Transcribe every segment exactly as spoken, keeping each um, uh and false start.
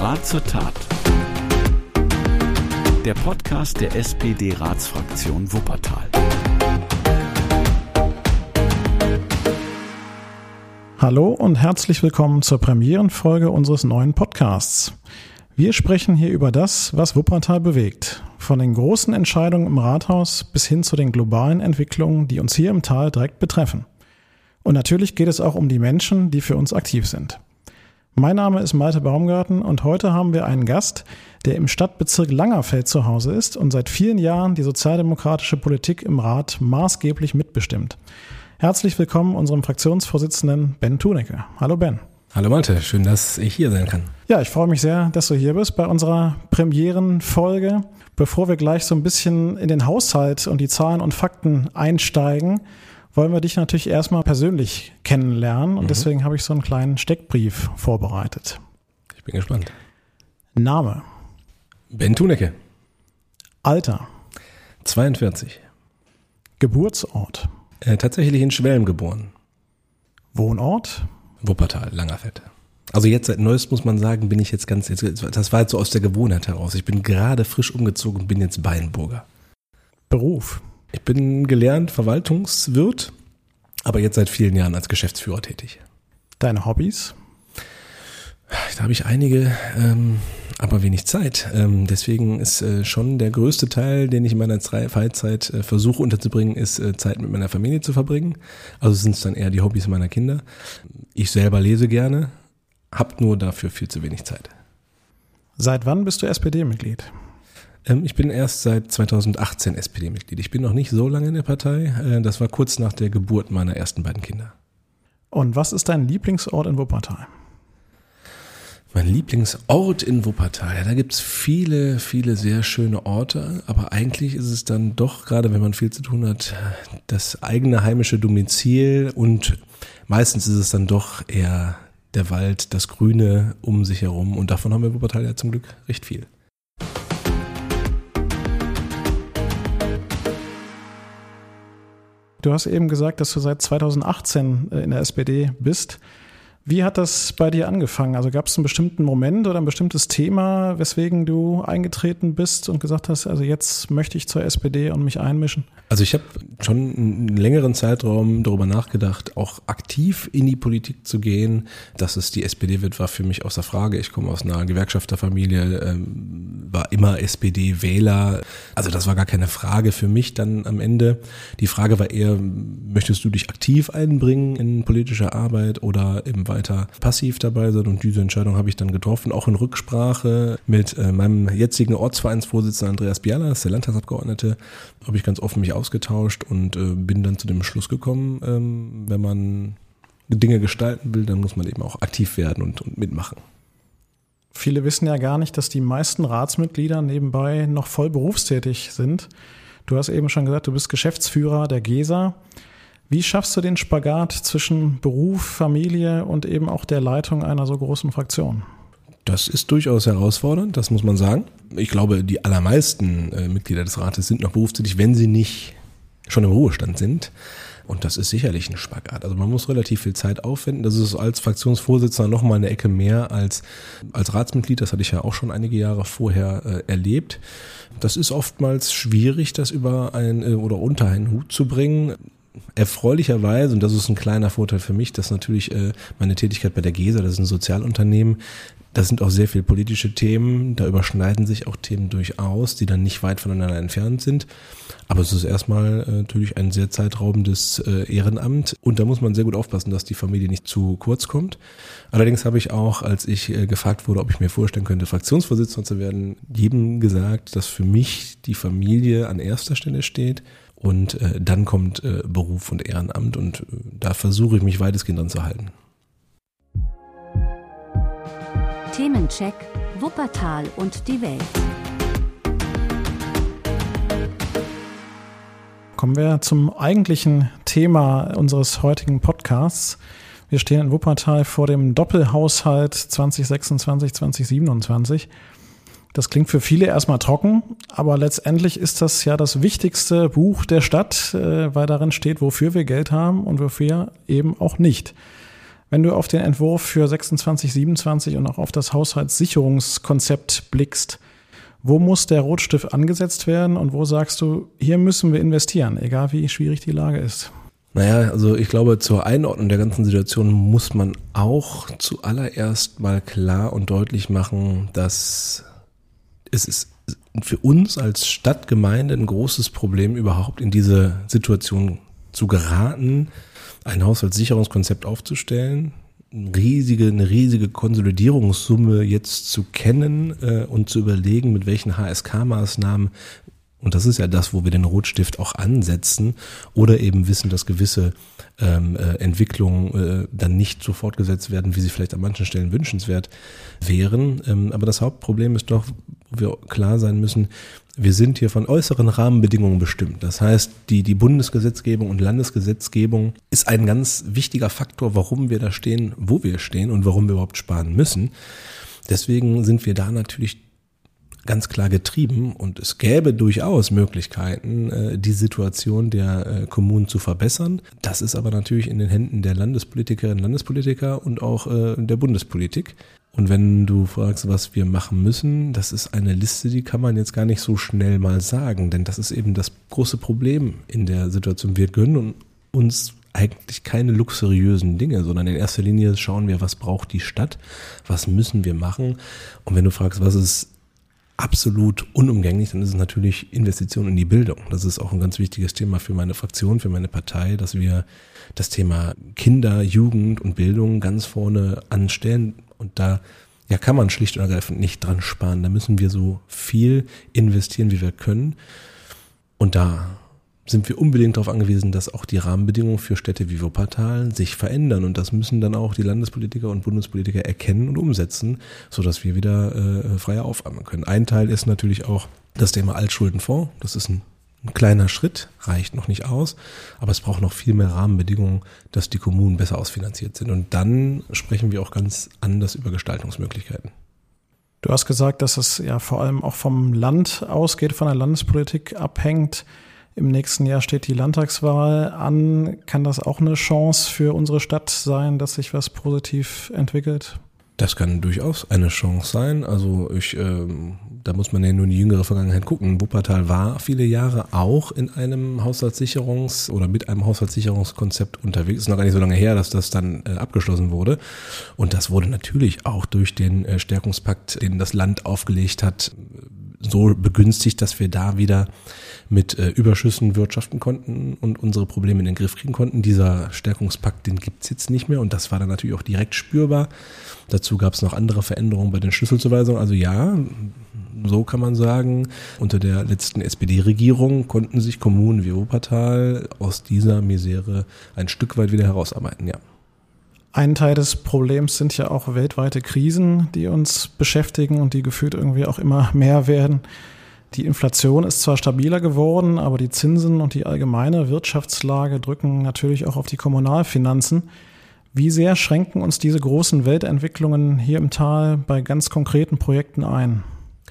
Rat zur Tat. Der Podcast der S P D-Ratsfraktion Wuppertal. Hallo und herzlich willkommen zur Premierenfolge unseres neuen Podcasts. Wir sprechen hier über das, was Wuppertal bewegt. Von den großen Entscheidungen im Rathaus bis hin zu den globalen Entwicklungen, die uns hier im Tal direkt betreffen. Und natürlich geht es auch um die Menschen, die für uns aktiv sind. Mein Name ist Malte Baumgarten und heute haben wir einen Gast, der im Stadtbezirk Langerfeld zu Hause ist und seit vielen Jahren die sozialdemokratische Politik im Rat maßgeblich mitbestimmt. Herzlich willkommen unserem Fraktionsvorsitzenden Ben Thunecke. Hallo Ben. Hallo Malte, schön, dass ich hier sein kann. Ja, ich freue mich sehr, dass du hier bist bei unserer Premierenfolge. Bevor wir gleich so ein bisschen in den Haushalt und die Zahlen und Fakten einsteigen, wollen wir dich natürlich erstmal persönlich kennenlernen und mhm. deswegen habe ich so einen kleinen Steckbrief vorbereitet. Ich bin gespannt. Name? Ben Thunecke. Alter? zweiundvierzig. Geburtsort? Äh, tatsächlich in Schwelm geboren. Wohnort? Wuppertal, Langerfeld. Also jetzt seit Neuestem muss man sagen, bin ich jetzt ganz, das war jetzt so aus der Gewohnheit heraus. Ich bin gerade frisch umgezogen und bin jetzt Beinburger. Beruf? Ich bin gelernt Verwaltungswirt, aber jetzt seit vielen Jahren als Geschäftsführer tätig. Deine Hobbys? Da habe ich einige, ähm, aber wenig Zeit. Ähm, deswegen ist äh, schon der größte Teil, den ich in meiner Freizeit äh, versuche unterzubringen, ist äh, Zeit mit meiner Familie zu verbringen. Also sind es dann eher die Hobbys meiner Kinder. Ich selber lese gerne, habe nur dafür viel zu wenig Zeit. Seit wann bist du S P D-Mitglied? Ähm, ich bin erst seit zweitausendachtzehn S P D-Mitglied. Ich bin noch nicht so lange in der Partei. Äh, das war kurz nach der Geburt meiner ersten beiden Kinder. Und was ist dein Lieblingsort in Wuppertal? Mein Lieblingsort in Wuppertal, ja, da gibt's viele, viele sehr schöne Orte, aber eigentlich ist es dann doch, gerade wenn man viel zu tun hat, das eigene heimische Domizil und meistens ist es dann doch eher der Wald, das Grüne um sich herum und davon haben wir in Wuppertal ja zum Glück recht viel. Du hast eben gesagt, dass du seit zweitausendachtzehn in der S P D bist. Wie hat das bei dir angefangen? Also gab es einen bestimmten Moment oder ein bestimmtes Thema, weswegen du eingetreten bist und gesagt hast, also jetzt möchte ich zur S P D und mich einmischen? Also ich habe schon einen längeren Zeitraum darüber nachgedacht, auch aktiv in die Politik zu gehen. Dass es die S P D wird, war für mich außer Frage. Ich komme aus einer Gewerkschafterfamilie, ähm, war immer S P D-Wähler. Also das war gar keine Frage für mich dann am Ende. Die Frage war eher, möchtest du dich aktiv einbringen in politische Arbeit oder eben weiter passiv dabei sein? Und diese Entscheidung habe ich dann getroffen, auch in Rücksprache mit äh, meinem jetzigen Ortsvereinsvorsitzenden Andreas Bialas, der Landtagsabgeordnete, habe ich ganz offen mich ausgetauscht und äh, bin dann zu dem Schluss gekommen, ähm, wenn man Dinge gestalten will, dann muss man eben auch aktiv werden und, und mitmachen. Viele wissen ja gar nicht, dass die meisten Ratsmitglieder nebenbei noch voll berufstätig sind. Du hast eben schon gesagt, du bist Geschäftsführer der GESA. Wie schaffst du den Spagat zwischen Beruf, Familie und eben auch der Leitung einer so großen Fraktion? Das ist durchaus herausfordernd, das muss man sagen. Ich glaube, die allermeisten äh, Mitglieder des Rates sind noch berufstätig, wenn sie nicht schon im Ruhestand sind. Und das ist sicherlich ein Spagat. Also man muss relativ viel Zeit aufwenden. Das ist als Fraktionsvorsitzender noch mal eine Ecke mehr als als Ratsmitglied. Das hatte ich ja auch schon einige Jahre vorher äh, erlebt. Das ist oftmals schwierig, das über ein äh, oder unter einen Hut zu bringen. Erfreulicherweise, und das ist ein kleiner Vorteil für mich, dass natürlich äh, meine Tätigkeit bei der GESA, das ist ein Sozialunternehmen, da sind auch sehr viele politische Themen, da überschneiden sich auch Themen durchaus, die dann nicht weit voneinander entfernt sind. Aber es ist erstmal äh, natürlich ein sehr zeitraubendes äh, Ehrenamt und da muss man sehr gut aufpassen, dass die Familie nicht zu kurz kommt. Allerdings habe ich auch, als ich äh, gefragt wurde, ob ich mir vorstellen könnte, Fraktionsvorsitzender zu werden, jedem gesagt, dass für mich die Familie an erster Stelle steht. Und äh, dann kommt äh, Beruf und Ehrenamt und äh, da versuche ich mich weitestgehend dran zu halten. Themencheck, Wuppertal und die Welt. Kommen wir zum eigentlichen Thema unseres heutigen Podcasts. Wir stehen in Wuppertal vor dem Doppelhaushalt zwanzig sechsundzwanzig, zwanzig siebenundzwanzig. Das klingt für viele erstmal trocken, aber letztendlich ist das ja das wichtigste Buch der Stadt, weil darin steht, wofür wir Geld haben und wofür eben auch nicht. Wenn du auf den Entwurf für sechsundzwanzig, siebenundzwanzig und auch auf das Haushaltssicherungskonzept blickst, wo muss der Rotstift angesetzt werden und wo sagst du, hier müssen wir investieren, egal wie schwierig die Lage ist? Naja, also ich glaube, zur Einordnung der ganzen Situation muss man auch zuallererst mal klar und deutlich machen, dass es ist für uns als Stadtgemeinde ein großes Problem, überhaupt in diese Situation zu geraten, ein Haushaltssicherungskonzept aufzustellen, eine riesige, eine riesige Konsolidierungssumme jetzt zu kennen äh, und zu überlegen, mit welchen H S K-Maßnahmen, und das ist ja das, wo wir den Rotstift auch ansetzen, oder eben wissen, dass gewisse ähm, äh, Entwicklungen äh, dann nicht so fortgesetzt werden, wie sie vielleicht an manchen Stellen wünschenswert wären. Ähm, aber das Hauptproblem ist doch, wo wir klar sein müssen, wir sind hier von äußeren Rahmenbedingungen bestimmt. Das heißt, die, die Bundesgesetzgebung und Landesgesetzgebung ist ein ganz wichtiger Faktor, warum wir da stehen, wo wir stehen und warum wir überhaupt sparen müssen. Deswegen sind wir da natürlich ganz klar getrieben und es gäbe durchaus Möglichkeiten, die Situation der Kommunen zu verbessern. Das ist aber natürlich in den Händen der Landespolitikerinnen und Landespolitiker und auch der Bundespolitik. Und wenn du fragst, was wir machen müssen, das ist eine Liste, die kann man jetzt gar nicht so schnell mal sagen, denn das ist eben das große Problem in der Situation. Wir gönnen uns eigentlich keine luxuriösen Dinge, sondern in erster Linie schauen wir, was braucht die Stadt, was müssen wir machen. Und wenn du fragst, was ist absolut unumgänglich, dann ist es natürlich Investition in die Bildung. Das ist auch ein ganz wichtiges Thema für meine Fraktion, für meine Partei, dass wir das Thema Kinder, Jugend und Bildung ganz vorne anstellen. Und da ja, kann man schlicht und ergreifend nicht dran sparen. Da müssen wir so viel investieren, wie wir können. Und da sind wir unbedingt darauf angewiesen, dass auch die Rahmenbedingungen für Städte wie Wuppertal sich verändern. Und das müssen dann auch die Landespolitiker und Bundespolitiker erkennen und umsetzen, sodass wir wieder äh, freier aufatmen können. Ein Teil ist natürlich auch das Thema Altschuldenfonds. Das ist ein, ein kleiner Schritt, reicht noch nicht aus. Aber es braucht noch viel mehr Rahmenbedingungen, dass die Kommunen besser ausfinanziert sind. Und dann sprechen wir auch ganz anders über Gestaltungsmöglichkeiten. Du hast gesagt, dass es ja vor allem auch vom Land ausgeht, von der Landespolitik abhängt. Im nächsten Jahr steht die Landtagswahl an. Kann das auch eine Chance für unsere Stadt sein, dass sich was positiv entwickelt? Das kann durchaus eine Chance sein. Also ich, ähm, da muss man ja nur in die jüngere Vergangenheit gucken. Wuppertal war viele Jahre auch in einem Haushaltssicherungs- oder mit einem Haushaltssicherungskonzept unterwegs. Ist noch gar nicht so lange her, dass das dann äh, abgeschlossen wurde. Und das wurde natürlich auch durch den äh, Stärkungspakt, den das Land aufgelegt hat, so begünstigt, dass wir da wieder mit äh, Überschüssen wirtschaften konnten und unsere Probleme in den Griff kriegen konnten. Dieser Stärkungspakt, den gibt's jetzt nicht mehr und das war dann natürlich auch direkt spürbar. Dazu gab es noch andere Veränderungen bei den Schlüsselzuweisungen. Also ja, so kann man sagen, unter der letzten S P D-Regierung konnten sich Kommunen wie Wuppertal aus dieser Misere ein Stück weit wieder herausarbeiten, ja. Ein Teil des Problems sind ja auch weltweite Krisen, die uns beschäftigen und die gefühlt irgendwie auch immer mehr werden. Die Inflation ist zwar stabiler geworden, aber die Zinsen und die allgemeine Wirtschaftslage drücken natürlich auch auf die Kommunalfinanzen. Wie sehr schränken uns diese großen Weltentwicklungen hier im Tal bei ganz konkreten Projekten ein?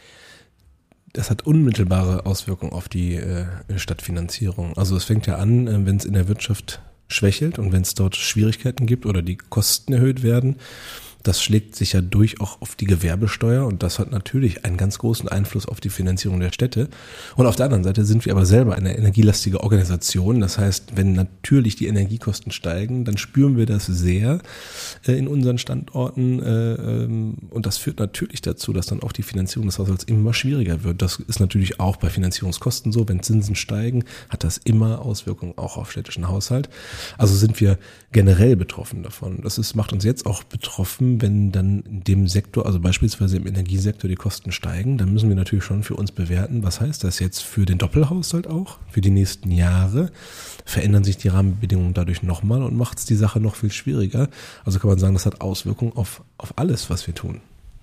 Das hat unmittelbare Auswirkungen auf die äh, Stadtfinanzierung. Also es fängt ja an, äh, wenn es in der Wirtschaft schwächelt und wenn es dort Schwierigkeiten gibt oder die Kosten erhöht werden, das schlägt sich ja durch auch auf die Gewerbesteuer und das hat natürlich einen ganz großen Einfluss auf die Finanzierung der Städte. Und auf der anderen Seite sind wir aber selber eine energielastige Organisation. Das heißt, wenn natürlich die Energiekosten steigen, dann spüren wir das sehr äh, in unseren Standorten äh, ähm, und das führt natürlich dazu, dass dann auch die Finanzierung des Haushalts immer schwieriger wird. Das ist natürlich auch bei Finanzierungskosten so. Wenn Zinsen steigen, hat das immer Auswirkungen auch auf städtischen Haushalt. Also sind wir generell betroffen davon. Das ist, macht uns jetzt auch betroffen, wenn dann in dem Sektor, also beispielsweise im Energiesektor, die Kosten steigen, dann müssen wir natürlich schon für uns bewerten, was heißt das jetzt für den Doppelhaushalt auch, für die nächsten Jahre, verändern sich die Rahmenbedingungen dadurch nochmal und macht es die Sache noch viel schwieriger. Also kann man sagen, das hat Auswirkungen auf, auf alles, was wir tun.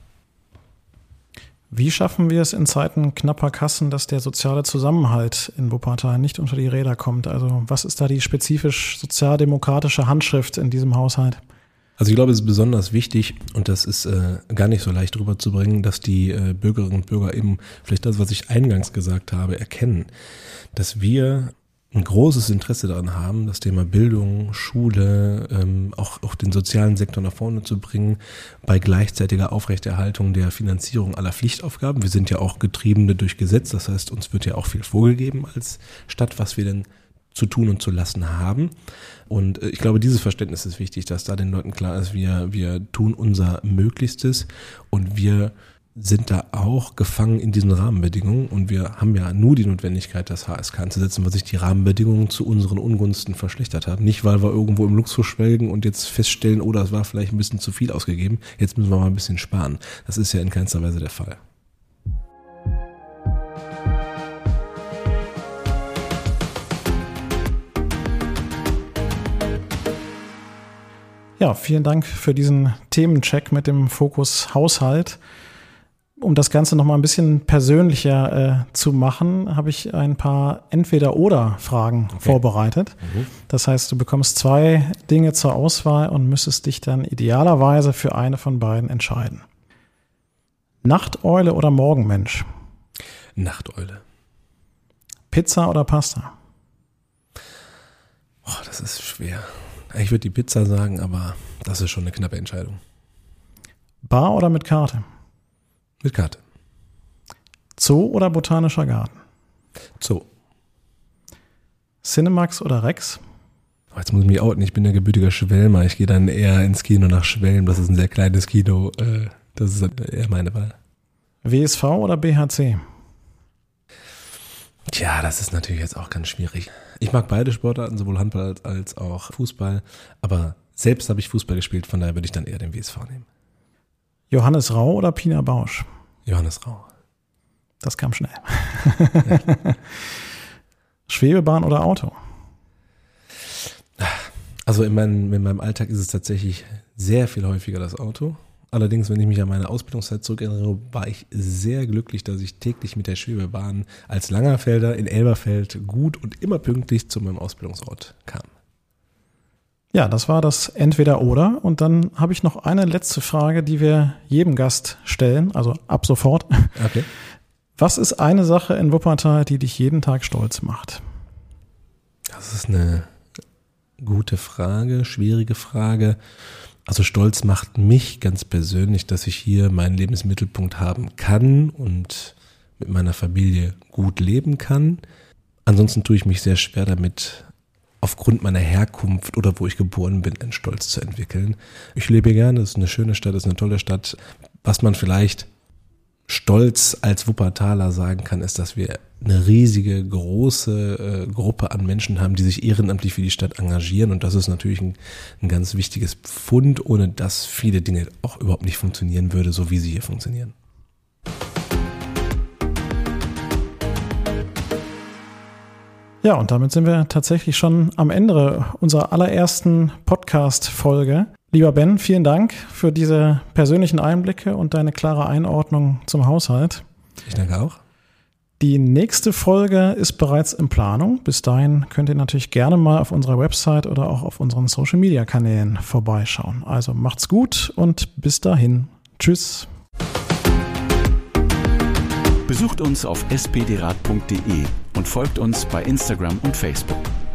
Wie schaffen wir es in Zeiten knapper Kassen, dass der soziale Zusammenhalt in Wuppertal nicht unter die Räder kommt? Also was ist da die spezifisch sozialdemokratische Handschrift in diesem Haushalt? Also ich glaube, es ist besonders wichtig und das ist äh, gar nicht so leicht rüberzubringen, dass die äh, Bürgerinnen und Bürger eben vielleicht das, was ich eingangs gesagt habe, erkennen, dass wir ein großes Interesse daran haben, das Thema Bildung, Schule, ähm, auch, auch den sozialen Sektor nach vorne zu bringen, bei gleichzeitiger Aufrechterhaltung der Finanzierung aller Pflichtaufgaben. Wir sind ja auch Getriebene durch Gesetz, das heißt, uns wird ja auch viel vorgegeben als Stadt, was wir denn zu tun und zu lassen haben. Und ich glaube, dieses Verständnis ist wichtig, dass da den Leuten klar ist, wir, wir tun unser Möglichstes und wir sind da auch gefangen in diesen Rahmenbedingungen und wir haben ja nur die Notwendigkeit, das H S K anzusetzen, weil sich die Rahmenbedingungen zu unseren Ungunsten verschlechtert haben. Nicht, weil wir irgendwo im Luxus schwelgen und jetzt feststellen, oh, das war vielleicht ein bisschen zu viel ausgegeben, jetzt müssen wir mal ein bisschen sparen. Das ist ja in keinster Weise der Fall. Ja, vielen Dank für diesen Themencheck mit dem Fokus Haushalt. Um das Ganze noch mal ein bisschen persönlicher äh, zu machen, habe ich ein paar Entweder-Oder-Fragen okay. vorbereitet. Mhm. Das heißt, du bekommst zwei Dinge zur Auswahl und müsstest dich dann idealerweise für eine von beiden entscheiden. Nachteule oder Morgenmensch? Nachteule. Pizza oder Pasta? Oh, das ist schwer. Ich würde die Pizza sagen, aber das ist schon eine knappe Entscheidung. Bar oder mit Karte? Mit Karte. Zoo oder Botanischer Garten? Zoo. Cinemax oder Rex? Oh, jetzt muss ich mich outen, ich bin ja gebürtiger Schwelmer. Ich gehe dann eher ins Kino nach Schwelm. Das ist ein sehr kleines Kino. Das ist eher meine Wahl. W S V oder B H C? Tja, das ist natürlich jetzt auch ganz schwierig. Ich mag beide Sportarten, sowohl Handball als auch Fußball. Aber selbst habe ich Fußball gespielt, von daher würde ich dann eher den W S V nehmen. Johannes Rau oder Pina Bausch? Johannes Rau. Das kam schnell. Ja. Schwebebahn oder Auto? Also in meinem, in meinem Alltag ist es tatsächlich sehr viel häufiger das Auto. Allerdings, wenn ich mich an meine Ausbildungszeit zurückerinnere, war ich sehr glücklich, dass ich täglich mit der Schwebebahn als Langerfelder in Elberfeld gut und immer pünktlich zu meinem Ausbildungsort kam. Ja, das war das Entweder-Oder. Und dann habe ich noch eine letzte Frage, die wir jedem Gast stellen, also ab sofort. Okay. Was ist eine Sache in Wuppertal, die dich jeden Tag stolz macht? Das ist eine gute Frage, schwierige Frage. Also stolz macht mich ganz persönlich, dass ich hier meinen Lebensmittelpunkt haben kann und mit meiner Familie gut leben kann. Ansonsten tue ich mich sehr schwer damit, aufgrund meiner Herkunft oder wo ich geboren bin, einen Stolz zu entwickeln. Ich lebe gerne, es ist eine schöne Stadt, es ist eine tolle Stadt. Was man vielleicht stolz als Wuppertaler sagen kann, ist, dass wir eine riesige, große äh, Gruppe an Menschen haben, die sich ehrenamtlich für die Stadt engagieren. Und das ist natürlich ein, ein ganz wichtiges Pfund, ohne dass viele Dinge auch überhaupt nicht funktionieren würde, so wie sie hier funktionieren. Ja, und damit sind wir tatsächlich schon am Ende unserer allerersten Podcast-Folge. Lieber Ben, vielen Dank für diese persönlichen Einblicke und deine klare Einordnung zum Haushalt. Ich danke auch. Die nächste Folge ist bereits in Planung. Bis dahin könnt ihr natürlich gerne mal auf unserer Website oder auch auf unseren Social-Media-Kanälen vorbeischauen. Also macht's gut und bis dahin. Tschüss. Besucht uns auf s p d rat punkt d e und folgt uns bei Instagram und Facebook.